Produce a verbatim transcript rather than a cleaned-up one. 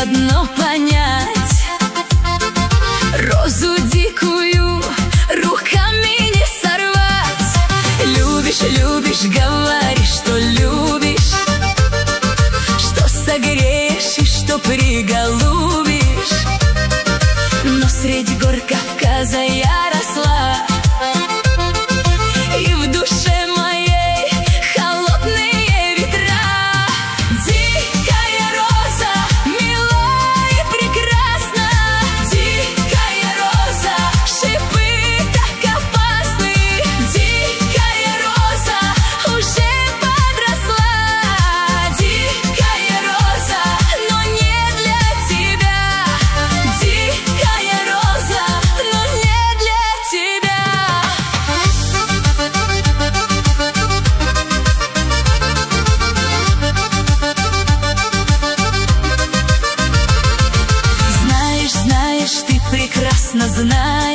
одно понять: розу дикую руками не сорвать. Любишь, любишь, говоришь, что любишь, что согреешь и что приголубишь. Но среди гор Кавказа я росла, и в душе моей холодные ветра. Дикая роза, мила и прекрасна, дикая роза, шипы так опасны. Дикая роза уже подросла, дикая роза, но не для тебя. Дикая роза, но не для тебя. Знаешь, знаешь, ты прекрасно знаешь,